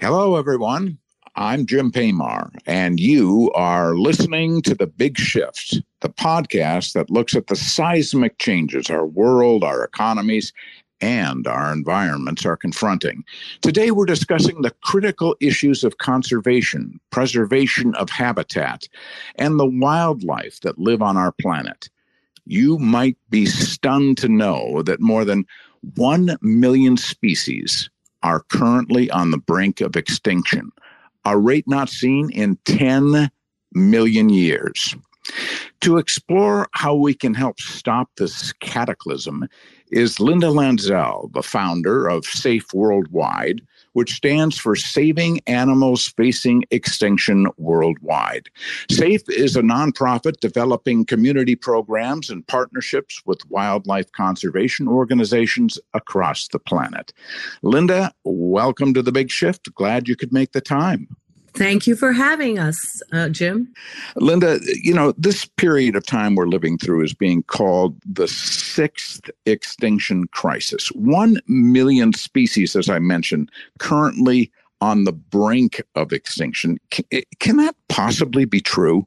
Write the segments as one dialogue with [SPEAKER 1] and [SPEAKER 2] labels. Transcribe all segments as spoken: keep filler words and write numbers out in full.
[SPEAKER 1] Hello, everyone. I'm Jim Paymar, and you are listening to The Big Shift, the podcast that looks at the seismic changes our world, our economies, and our environments are confronting. Today, we're discussing the critical issues of conservation, preservation of habitat, and the wildlife that live on our planet. You might be stunned to know that more than one million species are currently on the brink of extinction, a rate not seen in ten million years. To explore how we can help stop this cataclysm is Linda Lanzell, the founder of SAFE Worldwide, which stands for Saving Animals Facing Extinction Worldwide. SAFE is a nonprofit developing community programs and partnerships with wildlife conservation organizations across the planet. Linda, welcome to The Big Shift. Glad you could make the time.
[SPEAKER 2] Thank you for having us, uh, Jim.
[SPEAKER 1] Linda, you know, this period of time we're living through is being called the sixth extinction crisis. One million species, as I mentioned, currently on the brink of extinction. Can, can that possibly be true?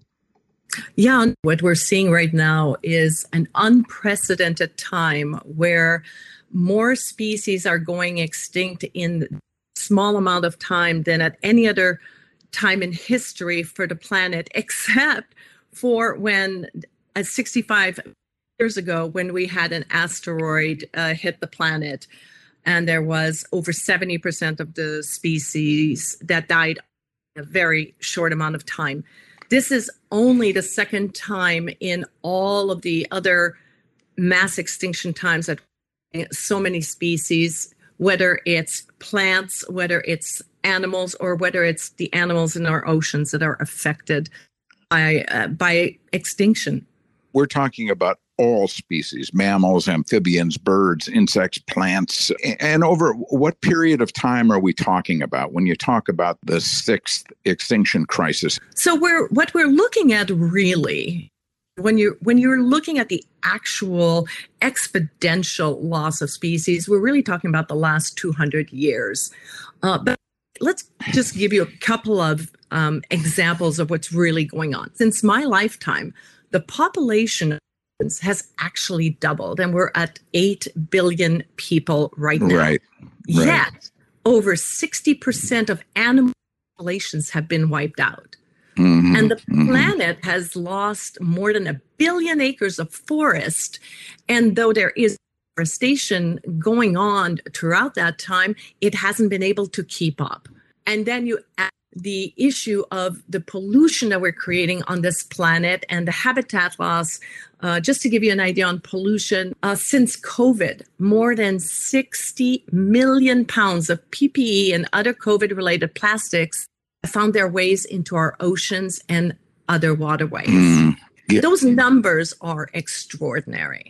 [SPEAKER 2] Yeah, what we're seeing right now is an unprecedented time where more species are going extinct in a small amount of time than at any other time in history for the planet, except for when uh, sixty-five years ago, when we had an asteroid uh, hit the planet, and there was over seventy percent of the species that died in a very short amount of time. This is only the second time in all of the other mass extinction times that so many species, whether it's plants, whether it's animals, or whether it's the animals in our oceans that are affected by uh, by extinction.
[SPEAKER 1] We're talking about all species, mammals, amphibians, birds, insects, plants. And over what period of time are we talking about when you talk about the sixth extinction crisis?
[SPEAKER 2] So we're what we're looking at really, when you're when you're looking at the actual exponential loss of species, we're really talking about the last two hundred years. Uh, but let's just give you a couple of um, examples of what's really going on. Since my lifetime, the population has actually doubled, and we're at eight billion people right now.
[SPEAKER 1] Right. right.
[SPEAKER 2] Yet, over sixty percent of animal populations have been wiped out.
[SPEAKER 1] Mm-hmm,
[SPEAKER 2] and the
[SPEAKER 1] mm-hmm.
[SPEAKER 2] planet has lost more than a billion acres of forest. And though there is deforestation going on throughout that time, it hasn't been able to keep up. And then you add the issue of the pollution that we're creating on this planet and the habitat loss. Uh, just to give you an idea on pollution, uh, since COVID, more than sixty million pounds of P P E and other COVID-related plastics found their ways into our oceans and other waterways. Mm, yeah. Those numbers are extraordinary.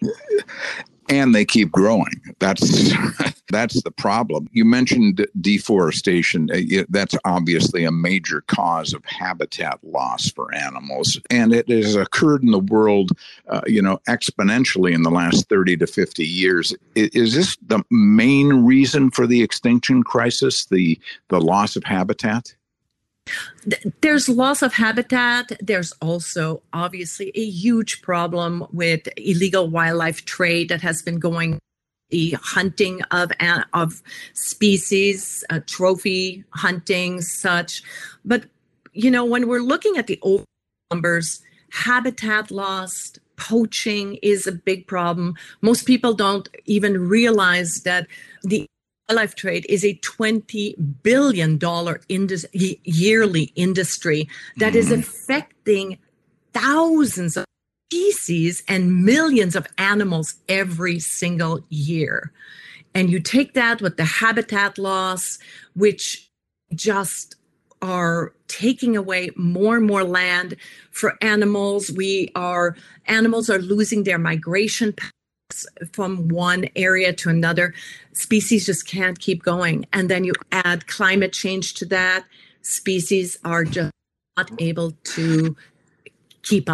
[SPEAKER 1] And they keep growing. That's that's the problem. You mentioned deforestation. That's obviously a major cause of habitat loss for animals. And it has occurred in the world, uh, you know, exponentially in the last thirty to fifty years. Is this the main reason for the extinction crisis, the, the loss of habitat?
[SPEAKER 2] There's loss of habitat. There's also obviously a huge problem with illegal wildlife trade that has been going, the hunting of of species, uh, trophy hunting, such. But, you know, when we're looking at the old numbers, habitat loss, poaching is a big problem. Most people don't even realize that the wildlife trade is a twenty billion dollars indus- yearly industry that mm-hmm. is affecting thousands of species and millions of animals every single year. And you take that with the habitat loss, which just are taking away more and more land for animals. We are, animals are losing their migration paths from one area to another. Species just can't keep going. And then you add climate change to that. Species are just not able to keep up.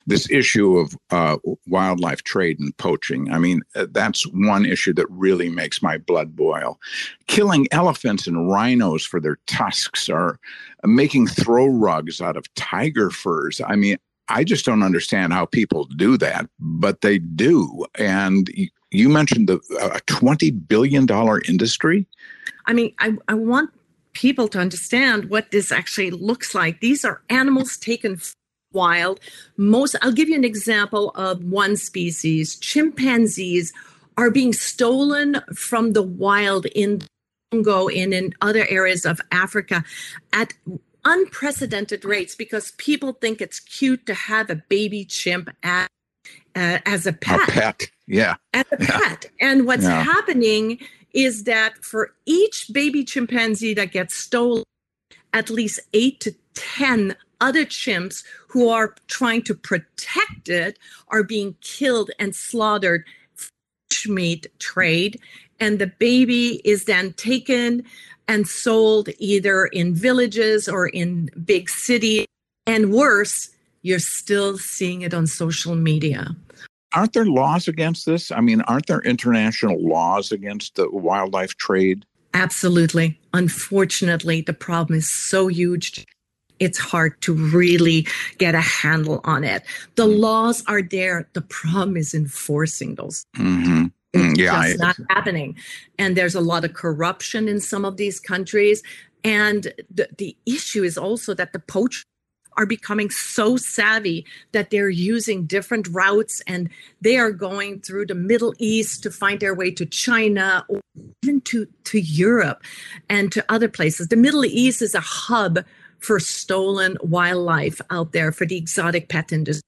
[SPEAKER 1] This issue of uh, wildlife trade and poaching, I mean, that's one issue that really makes my blood boil. Killing elephants and rhinos for their tusks, or making throw rugs out of tiger furs. I mean, I just don't understand how people do that, but they do. And you mentioned the a twenty billion dollars industry.
[SPEAKER 2] I mean, I, I want people to understand what this actually looks like. These are animals taken wild. Most, I'll give you an example of one species. Chimpanzees are being stolen from the wild in Congo and in other areas of Africa at unprecedented rates because people think it's cute to have a baby chimp at, uh, as a pet.
[SPEAKER 1] A pet, yeah.
[SPEAKER 2] As a
[SPEAKER 1] yeah.
[SPEAKER 2] pet. And what's
[SPEAKER 1] yeah.
[SPEAKER 2] happening is that for each baby chimpanzee that gets stolen, at least eight to ten other chimps who are trying to protect it are being killed and slaughtered. Fish meat trade. And the baby is then taken and sold either in villages or in big cities. And worse, you're still seeing it on social media.
[SPEAKER 1] Aren't there laws against this? I mean, aren't there international laws against the wildlife trade?
[SPEAKER 2] Absolutely. Unfortunately, the problem is so huge. It's hard to really get a handle on it. The mm. laws are there. The problem is enforcing those.
[SPEAKER 1] Mm-hmm.
[SPEAKER 2] It's
[SPEAKER 1] yeah,
[SPEAKER 2] just not happening. And there's a lot of corruption in some of these countries. And the, the issue is also that the poachers are becoming so savvy that they're using different routes and they are going through the Middle East to find their way to China or even to, to Europe and to other places. The Middle East is a hub for stolen wildlife out there for the exotic pet industry.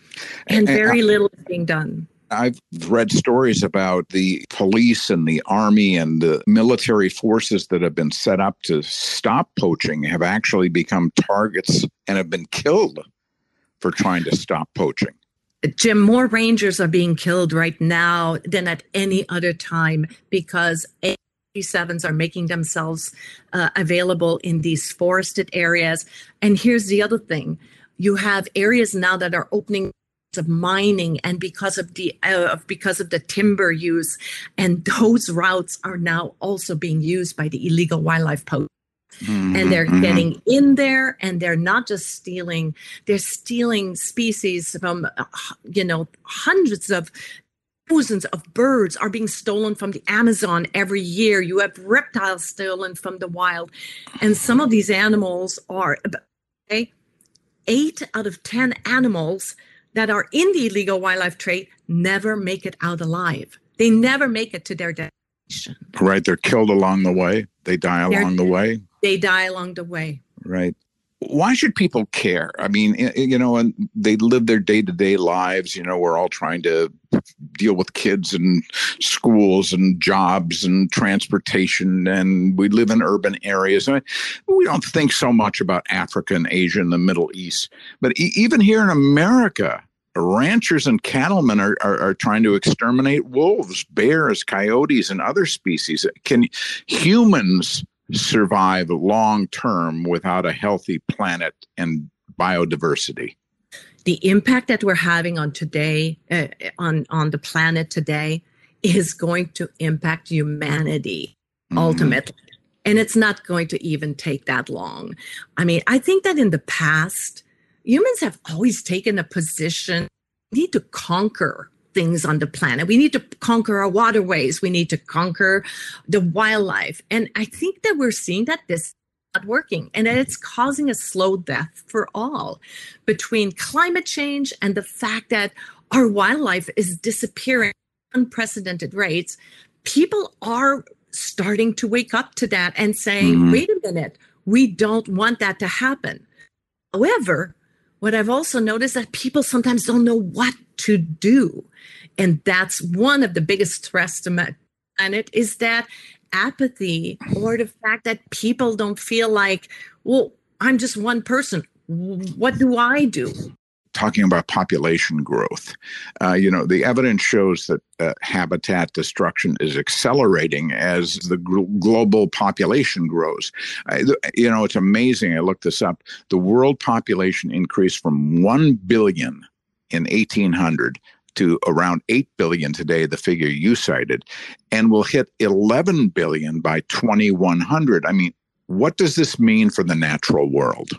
[SPEAKER 2] And very little is being done.
[SPEAKER 1] I've read stories about the police and the army and the military forces that have been set up to stop poaching have actually become targets and have been killed for trying to stop poaching.
[SPEAKER 2] Jim, more rangers are being killed right now than at any other time because A sevens are making themselves uh, available in these forested areas. And here's the other thing. You have areas now that are opening of mining and because of the uh, because of the timber use, and those routes are now also being used by the illegal wildlife poachers. Mm-hmm, and they're mm-hmm. getting in there and they're not just stealing, they're stealing species from, uh, you know, hundreds of thousands of birds are being stolen from the Amazon every year. You have reptiles stolen from the wild. And some of these animals are, okay, eight out of ten animals that are in the illegal wildlife trade never make it out alive. They never make it to their destination.
[SPEAKER 1] Right. They're killed along the way. They die along They're, the way.
[SPEAKER 2] They die along the way.
[SPEAKER 1] Right. Why should people care? I mean, you know, and they live their day-to-day lives. You know, we're all trying to deal with kids and schools and jobs and transportation, and we live in urban areas. I mean, we don't think so much about Africa and Asia and the Middle East. But e- even here in America, ranchers and cattlemen are, are, are trying to exterminate wolves, bears, coyotes, and other species. Can humans survive long term without a healthy planet and biodiversity?
[SPEAKER 2] The impact that we're having on today, uh, on, on the planet today, is going to impact humanity mm-hmm. ultimately. And it's not going to even take that long. I mean, I think that in the past, humans have always taken a position, we need to conquer things on the planet. We need to conquer our waterways. We need to conquer the wildlife. And I think that we're seeing that this is not working and that it's causing a slow death for all between climate change and the fact that our wildlife is disappearing at unprecedented rates. People are starting to wake up to that and saying, mm-hmm. wait a minute, we don't want that to happen. However, what I've also noticed is that people sometimes don't know what to do. And that's one of the biggest threats to my planet is that apathy or the fact that people don't feel like, well, I'm just one person. What do I do?
[SPEAKER 1] Talking about population growth, uh, you know, the evidence shows that uh, habitat destruction is accelerating as the gl- global population grows. Uh, you know, it's amazing. I looked this up. The world population increased from one billion in eighteen hundred to around eight billion today, the figure you cited, and will hit eleven billion by twenty-one hundred. I mean, what does this mean for the natural world?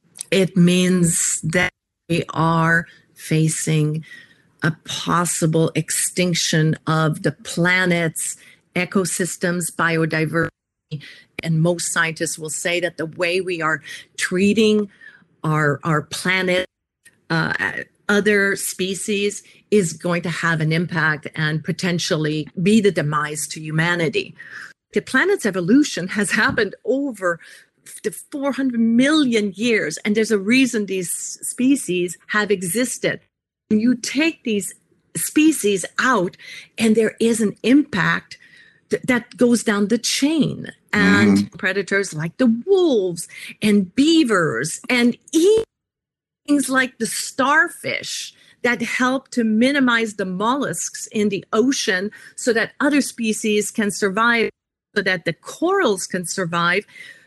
[SPEAKER 2] It means that we are facing a possible extinction of the planet's ecosystems, biodiversity, and most scientists will say that the way we are treating our, our planet, uh, other species, is going to have an impact and potentially be the demise to humanity. The planet's evolution has happened over four hundred million years, and there's a reason these species have existed. You take these species out, and there is an impact th- that goes down the chain. And mm-hmm. predators like the wolves and beavers and even things like the starfish that help to minimize the mollusks in the ocean so that other species can survive, so that the corals can survive.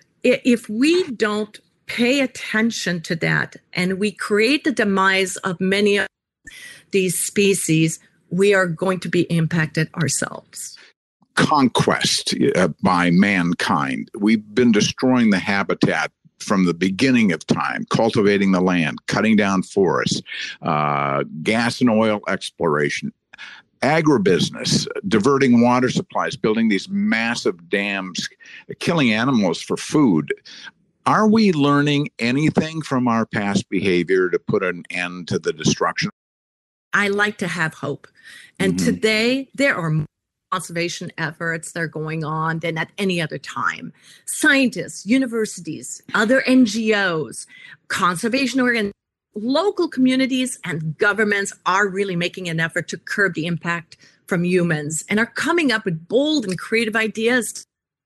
[SPEAKER 2] If we don't pay attention to that and we create the demise of many of these species, we are going to be impacted ourselves.
[SPEAKER 1] Conquest uh, by mankind. We've been destroying the habitat from the beginning of time, cultivating the land, cutting down forests, uh, gas and oil exploration, agribusiness, diverting water supplies, building these massive dams, killing animals for food. Are we learning anything from our past behavior to put an end to the destruction?
[SPEAKER 2] I like to have hope. And mm-hmm. today, there are more conservation efforts that are going on than at any other time. Scientists, universities, other N G Os, conservation organizations, local communities and governments are really making an effort to curb the impact from humans and are coming up with bold and creative ideas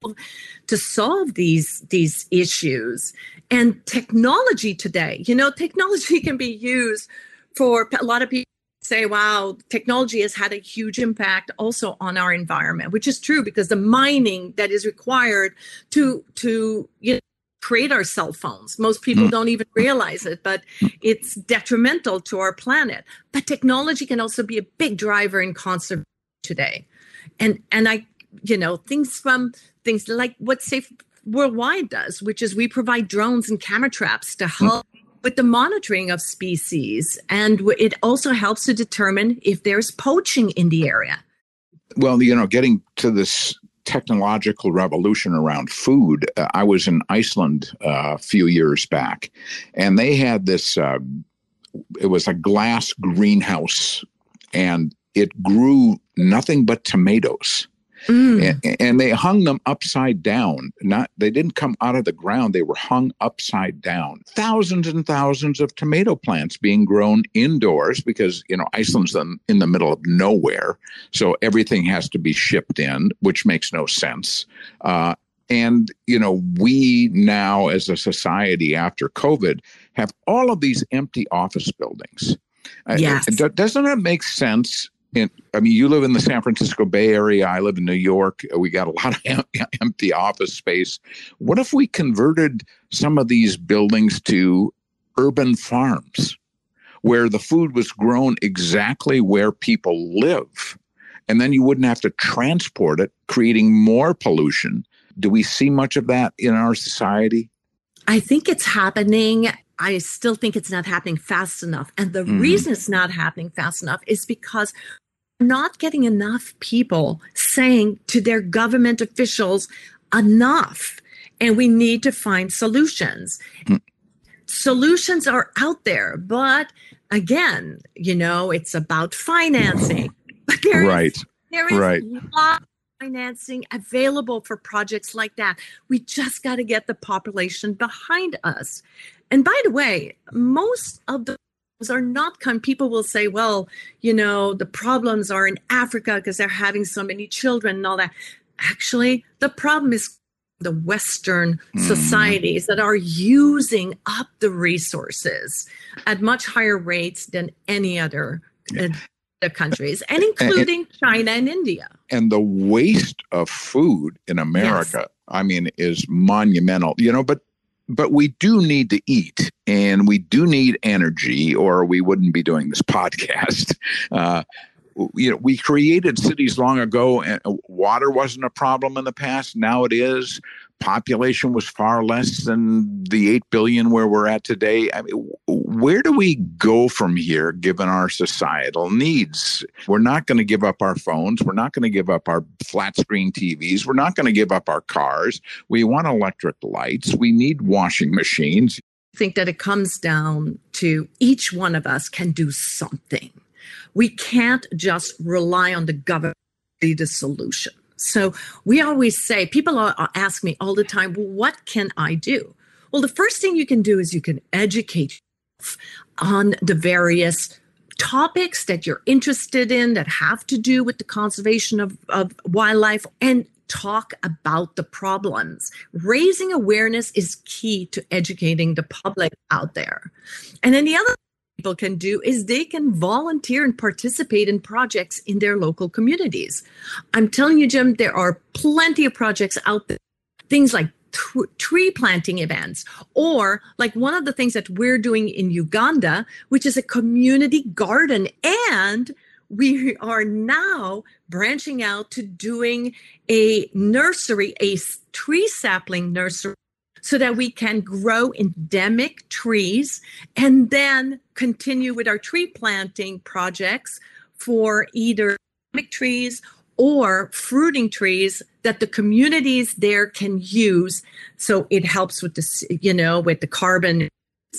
[SPEAKER 2] to solve these, these issues. And technology today, you know, technology can be used for a lot of people. Say, wow, technology has had a huge impact also on our environment, which is true because the mining that is required to to you know, create our cell phones, most people mm. don't even realize it, but it's detrimental to our planet. But technology can also be a big driver in conservation today. And and I, you know, things from things like what Safe Worldwide does, which is we provide drones and camera traps to help mm. with the monitoring of species, and it also helps to determine if there's poaching in the area.
[SPEAKER 1] Well, you know, getting to this technological revolution around food, uh, I was in Iceland uh, a few years back, and they had this, uh, it was a glass greenhouse, and it grew nothing but tomatoes. Mm. And, and they hung them upside down. Not they didn't come out of the ground. They were hung upside down. Thousands and thousands of tomato plants being grown indoors because, you know, Iceland's in the middle of nowhere. So everything has to be shipped in, which makes no sense. Uh, and, you know, we now as a society after COVID have all of these empty office buildings.
[SPEAKER 2] Yes.
[SPEAKER 1] Uh, doesn't it make sense? In, I mean, you live in the San Francisco Bay Area. I live in New York. We got a lot of em- empty office space. What if we converted some of these buildings to urban farms where the food was grown exactly where people live? And then you wouldn't have to transport it, creating more pollution. Do we see much of that in our society?
[SPEAKER 2] I think it's happening. I still think it's not happening fast enough. And the mm-hmm. reason it's not happening fast enough is because we're not getting enough people saying to their government officials, enough, and we need to find solutions. Mm-hmm. Solutions are out there, but again, you know, it's about financing. But there
[SPEAKER 1] right.
[SPEAKER 2] is, there is
[SPEAKER 1] right.
[SPEAKER 2] a lot of financing available for projects like that. We just got to get the population behind us. And by the way, most of the are not come. People will say, well, you know, the problems are in Africa because they're having so many children and all that. Actually, the problem is the Western mm. societies that are using up the resources at much higher rates than any other yeah. uh, countries, and including and, China and India.
[SPEAKER 1] And the waste of food in America, yes. I mean, is monumental, you know, but but we do need to eat, and we do need energy, or we wouldn't be doing this podcast. Uh, you know, we created cities long ago, and water wasn't a problem in the past. Now it is. Population was far less than the eight billion where we're at today. I mean, where do we go from here, given our societal needs? We're not going to give up our phones. We're not going to give up our flat screen T Vs. We're not going to give up our cars. We want electric lights. We need washing machines.
[SPEAKER 2] I think that it comes down to each one of us can do something. We can't just rely on the government to be the solution. So we always say, people ask me all the time, well, what can I do? Well, the first thing you can do is you can educate yourself on the various topics that you're interested in that have to do with the conservation of, of wildlife, and talk about the problems. Raising awareness is key to educating the public out there. And then the other people can do is they can volunteer and participate in projects in their local communities. I'm telling you, Jim, there are plenty of projects out there, things like t- tree planting events, or like one of the things that we're doing in Uganda, which is a community garden. And we are now branching out to doing a nursery, a tree sapling nursery, so that we can grow endemic trees and then continue with our tree planting projects for either endemic trees or fruiting trees that the communities there can use. So it helps with the, you know, with the carbon,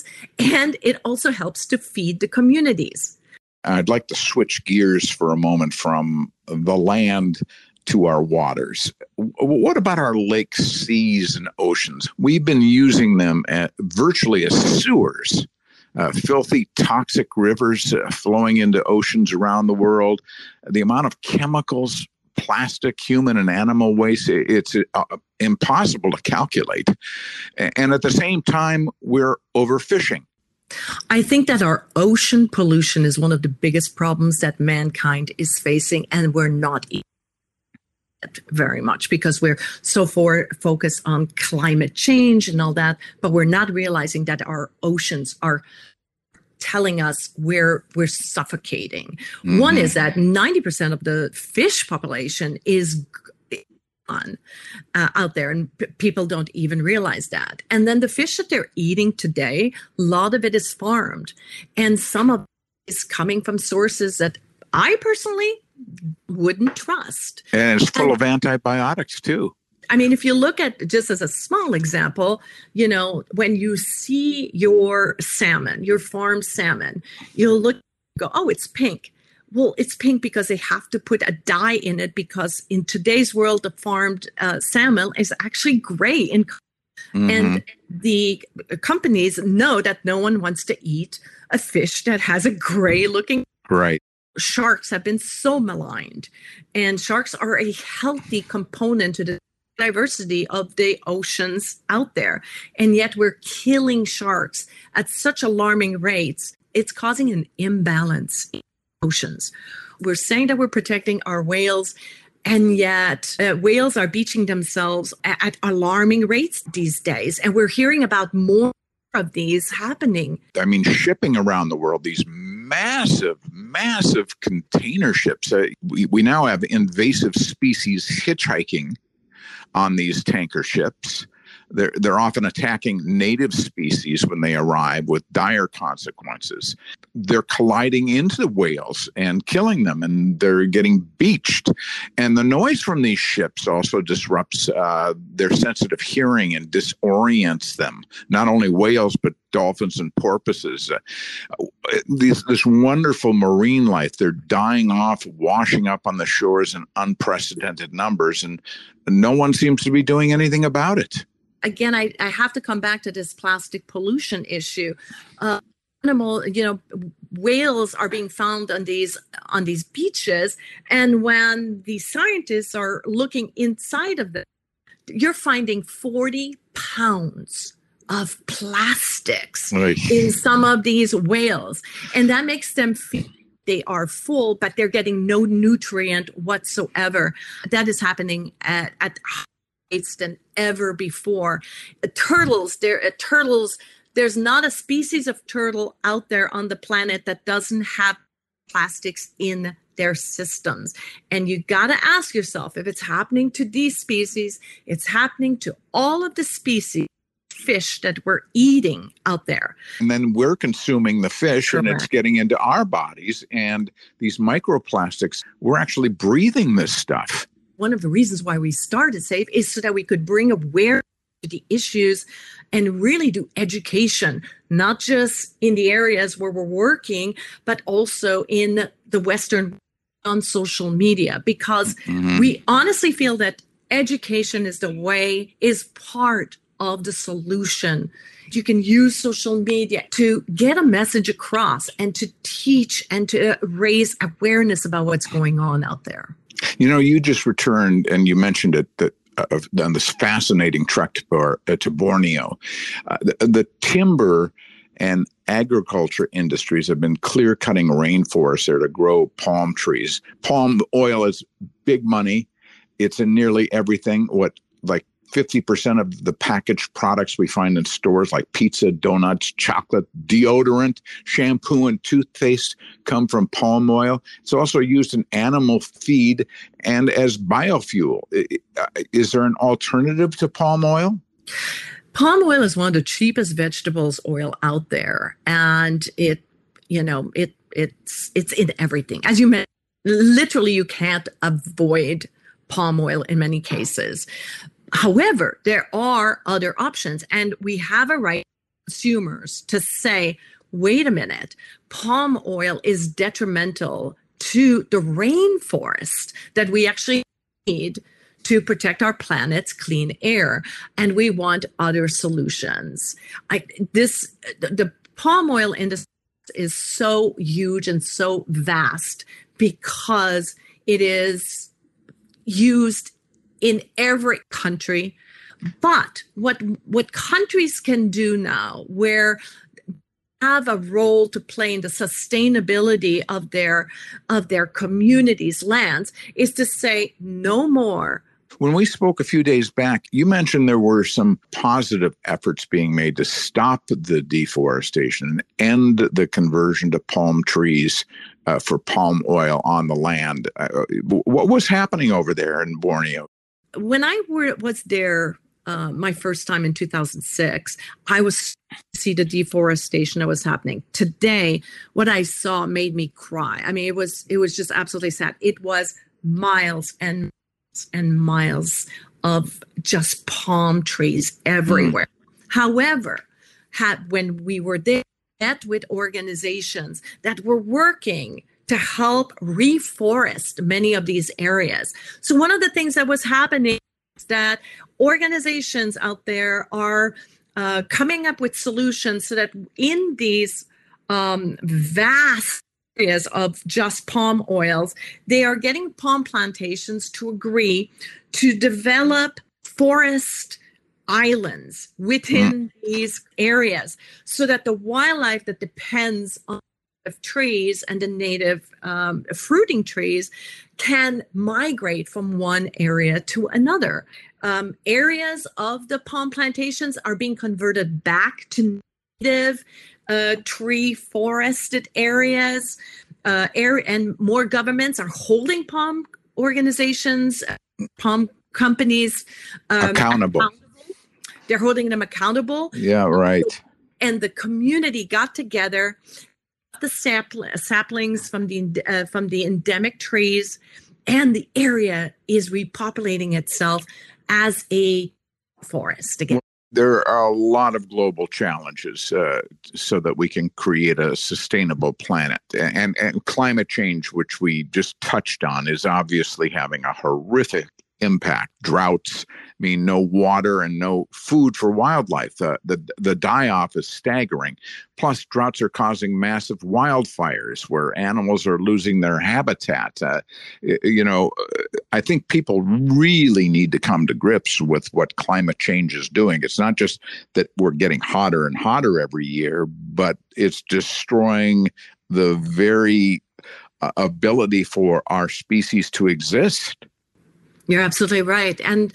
[SPEAKER 2] and it also helps to feed the communities.
[SPEAKER 1] I'd like to switch gears for a moment from the land to our waters. What about our lakes, seas, and oceans? We've been using them at, virtually as sewers. Uh, filthy, toxic rivers uh, flowing into oceans around the world. The amount of chemicals, plastic, human, and animal waste, it's uh, impossible to calculate. And at the same time, we're overfishing.
[SPEAKER 2] I think that our ocean pollution is one of the biggest problems that mankind is facing, and we're not eating it very much because we're so for, focused on climate change and all that, but we're not realizing that our oceans are telling us we're we're suffocating. Mm-hmm. One is that ninety percent of the fish population is on uh, out there, and p- people don't even realize that. And then the fish that they're eating today, a lot of it is farmed, and some of it is coming from sources that I personally wouldn't trust.
[SPEAKER 1] And it's full and, of antibiotics too.
[SPEAKER 2] I mean, if you look at, just as a small example, you know, when you see your salmon, your farm salmon, you'll look, go, oh, it's pink. Well, it's pink because they have to put a dye in it, because in today's world, the farmed uh, salmon is actually gray in color. Mm-hmm. And the companies know that no one wants to eat a fish that has a gray looking.
[SPEAKER 1] Right.
[SPEAKER 2] Sharks have been so maligned, and sharks are a healthy component to the diversity of the oceans out there. And yet we're killing sharks at such alarming rates. It's causing an imbalance in oceans. We're saying that we're protecting our whales, and yet uh, whales are beaching themselves at, at alarming rates these days. And we're hearing about more of these happening.
[SPEAKER 1] I mean, shipping around the world, these massive, massive container ships. Uh, we, we now have invasive species hitchhiking on these tanker ships. They're, they're often attacking native species when they arrive, with dire consequences. They're colliding into the whales and killing them, and they're getting beached. And the noise from these ships also disrupts uh, their sensitive hearing and disorients them, not only whales, but dolphins and porpoises. Uh, these, this wonderful marine life, they're dying off, washing up on the shores in unprecedented numbers, and no one seems to be doing anything about it.
[SPEAKER 2] Again, I, I have to come back to this plastic pollution issue. Uh, animal, you know, whales are being found on these on these beaches, and when the scientists are looking inside of them, you're finding forty pounds of plastics
[SPEAKER 1] Oy.
[SPEAKER 2] in some of these whales, and that makes them feel they are full, but they're getting no nutrient whatsoever. That is happening at, at than ever before. Uh, turtles, there uh, turtles. There's not a species of turtle out there on the planet that doesn't have plastics in their systems. And you got to ask yourself, if it's happening to these species, it's happening to all of the species fish that we're eating out there.
[SPEAKER 1] And then we're consuming the fish. Correct. And it's getting into our bodies. And these microplastics, we're actually breathing this stuff.
[SPEAKER 2] One of the reasons why we started SAFE is so that we could bring awareness to the issues and really do education, not just in the areas where we're working, but also in the Western on social media, because mm-hmm. we honestly feel that education is the way, is part of the solution. You can use social media to get a message across and to teach and to raise awareness about what's going on out there.
[SPEAKER 1] You know, you just returned and you mentioned it that uh, on this fascinating trek to, Bor- uh, to Borneo. Uh, the, the timber and agriculture industries have been clear cutting rainforests there to grow palm trees. Palm oil is big money. It's in nearly everything. What, like fifty percent of the packaged products we find in stores like pizza, donuts, chocolate, deodorant, shampoo, and toothpaste come from palm oil. It's also used in animal feed and as biofuel. Is there an alternative to palm oil?
[SPEAKER 2] Palm oil is one of the cheapest vegetables oil out there. And it, you know, it it's it's in everything. As you mentioned, literally you can't avoid palm oil in many cases. However, there are other options, and we have a right, consumers, to say, wait a minute, palm oil is detrimental to the rainforest that we actually need to protect our planet's clean air, and we want other solutions. I, this the, the palm oil industry is so huge and so vast because it is used in every country. But what what countries can do now, where have a role to play in the sustainability of their of their communities' lands, is to say no more.
[SPEAKER 1] When we spoke a few days back, you mentioned there were some positive efforts being made to stop the deforestation and end the conversion to palm trees uh, for palm oil on the land. Uh, what was happening over there in Borneo?
[SPEAKER 2] When I were, was there uh, my first time in two thousand six, I was to see the deforestation that was happening. Today, what I saw made me cry. I mean, it was it was just absolutely sad. It was miles and and miles of just palm trees everywhere. Mm. However, had when we were there, met with organizations that were working to help reforest many of these areas. So one of the things that was happening is that organizations out there are uh, coming up with solutions so that in these um, vast areas of just palm oils, they are getting palm plantations to agree to develop forest islands within mm. these areas so that the wildlife that depends on of trees and the native um, fruiting trees can migrate from one area to another. Um, areas of the palm plantations are being converted back to native uh, tree forested areas, uh, air, and more governments are holding palm organizations, palm companies um,
[SPEAKER 1] accountable. accountable.
[SPEAKER 2] They're holding them accountable.
[SPEAKER 1] Yeah, right.
[SPEAKER 2] And the community got together, the sapl- saplings from the uh, from the endemic trees, and the area is repopulating itself as a forest again.
[SPEAKER 1] There are a lot of global challenges uh, so that we can create a sustainable planet. And, and climate change, which we just touched on, is obviously having a horrific impact. Droughts mean no water and no food for wildlife. The, the, the die-off is staggering. Plus, droughts are causing massive wildfires where animals are losing their habitat. Uh, you know, I think people really need to come to grips with what climate change is doing. It's not just that we're getting hotter and hotter every year, but it's destroying the very uh, ability for our species to exist.
[SPEAKER 2] You're absolutely right. And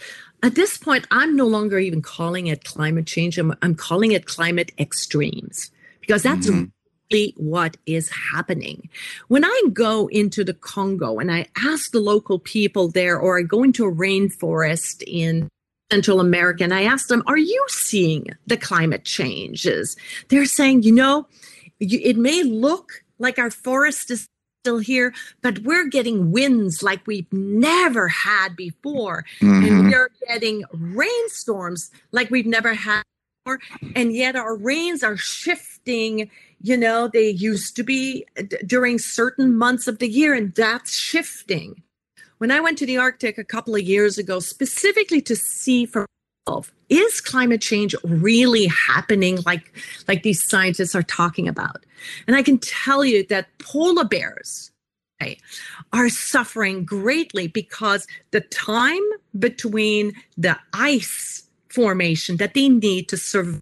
[SPEAKER 2] At this point, I'm no longer even calling it climate change. I'm, I'm calling it climate extremes, because that's mm-hmm. really what is happening. When I go into the Congo and I ask the local people there, or I go into a rainforest in Central America and I ask them, are you seeing the climate changes? They're saying, you know, it may look like our forest is still here, but we're getting winds like we've never had before. Mm-hmm. And we are getting rainstorms like we've never had before. And yet our rains are shifting. You know, they used to be d- during certain months of the year, and that's shifting. When I went to the Arctic a couple of years ago, specifically to see for myself, is climate change really happening like, like these scientists are talking about? And I can tell you that polar bears okay, are suffering greatly, because the time between the ice formation that they need to survive,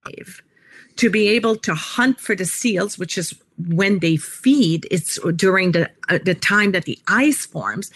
[SPEAKER 2] to be able to hunt for the seals, which is when they feed, it's during the uh, the time that the ice forms,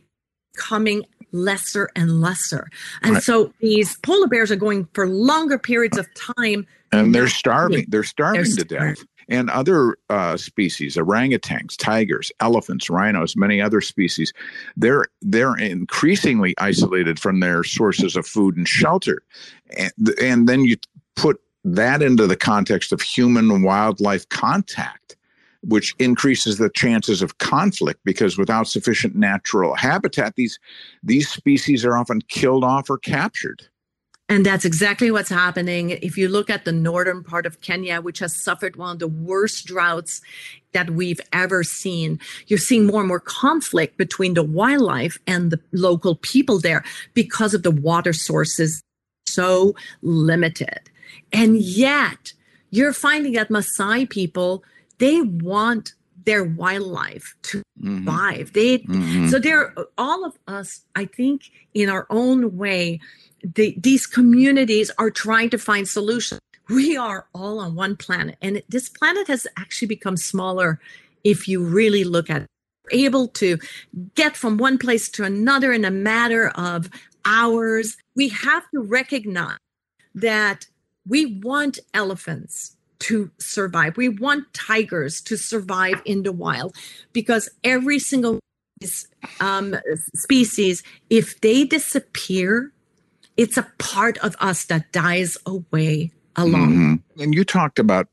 [SPEAKER 2] coming lesser and lesser. And right. so these polar bears are going for longer periods of time.
[SPEAKER 1] And they're starving. They're starving they're to starving. death. And other uh, species, orangutans, tigers, elephants, rhinos, many other species, they're they're increasingly isolated from their sources of food and shelter. And, and then you put that into the context of human wildlife contact, which increases the chances of conflict, because without sufficient natural habitat, these these species are often killed off or captured.
[SPEAKER 2] And that's exactly what's happening. If you look at the northern part of Kenya, which has suffered one of the worst droughts that we've ever seen, you're seeing more and more conflict between the wildlife and the local people there because of the water sources so limited. And yet you're finding that Maasai people, they want their wildlife to mm-hmm. survive. They, mm-hmm. So they're, all of us, I think, in our own way, the, these communities are trying to find solutions. We are all on one planet, and this planet has actually become smaller if you really look at it. We're able to get from one place to another in a matter of hours. We have to recognize that we want elephants to survive. We want tigers to survive in the wild, because every single um, species, if they disappear, it's a part of us that dies away alone.
[SPEAKER 1] Mm-hmm. And you talked about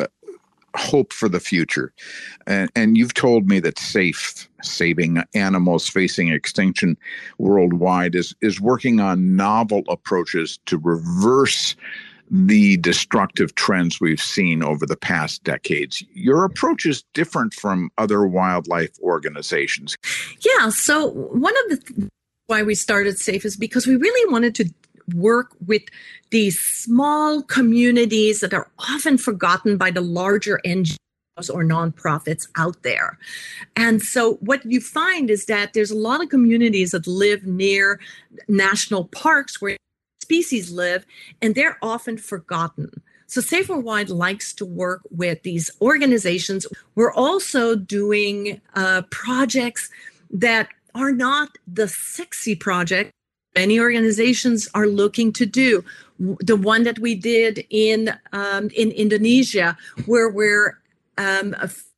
[SPEAKER 1] hope for the future. And, and you've told me that SAFE, Saving Animals Facing Extinction Worldwide, is, is working on novel approaches to reverse the destructive trends we've seen over the past decades. Your approach is different from other wildlife organizations.
[SPEAKER 2] Yeah, so one of the th- why we started SAFE is because we really wanted to work with these small communities that are often forgotten by the larger N G Os or nonprofits out there. And so what you find is that there's a lot of communities that live near national parks where species live, and they're often forgotten. So SAFE Worldwide likes to work with these organizations. We're also doing uh, projects that are not the sexy project many organizations are looking to do. The one that we did in um, in Indonesia, where we're um,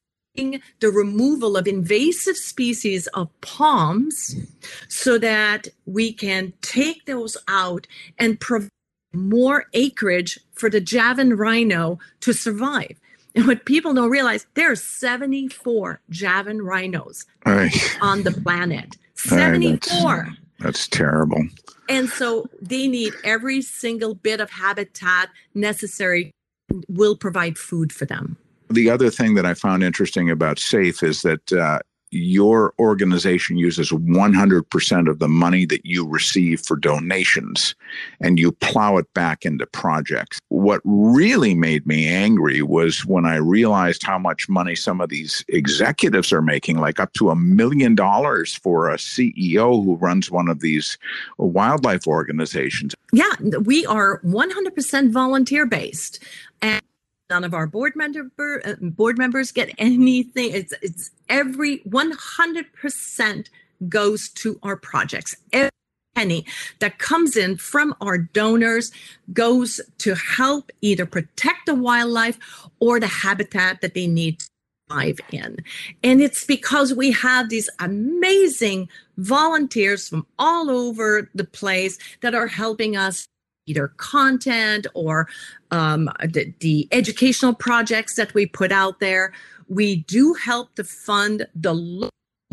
[SPEAKER 2] the removal of invasive species of palms, so that we can take those out and provide more acreage for the Javan rhino to survive. And what people don't realize, there are seventy-four Javan rhinos
[SPEAKER 1] Aye.
[SPEAKER 2] on the planet. seventy-four.
[SPEAKER 1] Aye, that's, that's terrible.
[SPEAKER 2] And so they need every single bit of habitat necessary, will provide food for them.
[SPEAKER 1] The other thing that I found interesting about SAFE is that uh, your organization uses one hundred percent of the money that you receive for donations, and you plow it back into projects. What really made me angry was when I realized how much money some of these executives are making, like up to a million dollars for a C E O who runs one of these wildlife organizations.
[SPEAKER 2] Yeah, we are one hundred percent volunteer based. And none of our board member uh, board members get anything. It's it's every one hundred percent goes to our projects. Every penny that comes in from our donors goes to help either protect the wildlife or the habitat that they need to thrive in. And it's because we have these amazing volunteers from all over the place that are helping us either content or um, the, the educational projects that we put out there. We do help to fund the local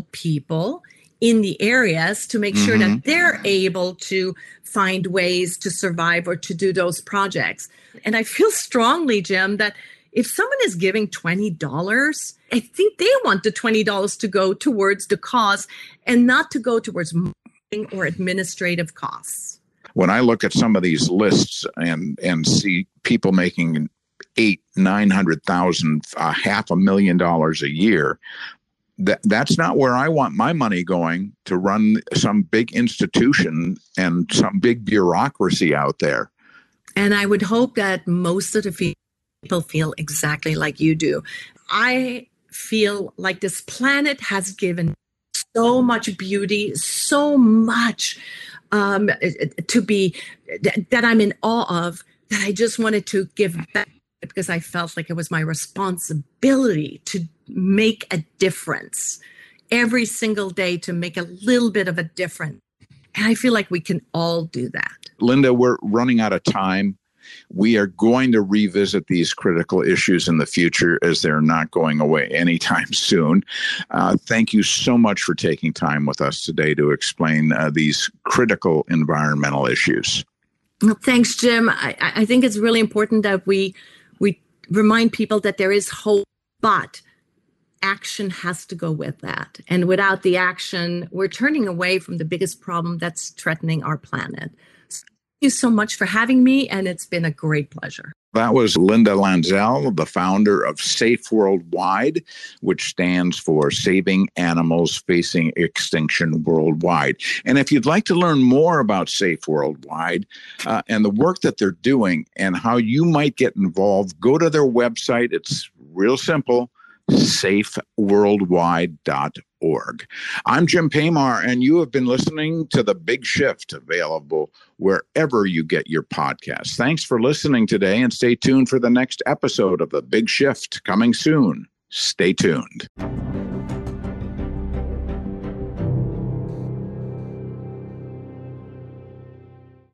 [SPEAKER 2] people in the areas to make sure
[SPEAKER 1] Mm-hmm.
[SPEAKER 2] that they're able to find ways to survive or to do those projects. And I feel strongly, Jim, that if someone is giving twenty dollars, I think they want the twenty dollars to go towards the cause and not to go towards marketing or administrative costs.
[SPEAKER 1] When I look at some of these lists and and see people making eight, nine hundred thousand, uh, half a million dollars a year, that that's not where I want my money going to run some big institution and some big bureaucracy out there.
[SPEAKER 2] And I would hope that most of the people feel exactly like you do. I feel like this planet has given so much beauty, so much um, to be, that I'm in awe of, that I just wanted to give back because I felt like it was my responsibility to make a difference every single day, to make a little bit of a difference. And I feel like we can all do that.
[SPEAKER 1] Linda, we're running out of time. We are going to revisit these critical issues in the future, as they're not going away anytime soon. Uh, thank you so much for taking time with us today to explain uh, these critical environmental issues.
[SPEAKER 2] Well, thanks, Jim. I, I think it's really important that we we remind people that there is hope, but action has to go with that. And without the action, we're turning away from the biggest problem that's threatening our planet. So thank you so much for having me, and it's been a great pleasure.
[SPEAKER 1] That was Linda Lanzell, the founder of Safe Worldwide, which stands for Saving Animals Facing Extinction Worldwide. And if you'd like to learn more about Safe Worldwide uh, and the work that they're doing and how you might get involved, go to their website. It's real simple, safe worldwide dot org. I'm Jim Paymar, and you have been listening to The Big Shift, available wherever you get your podcasts. Thanks for listening today, and stay tuned for the next episode of The Big Shift, coming soon. Stay tuned.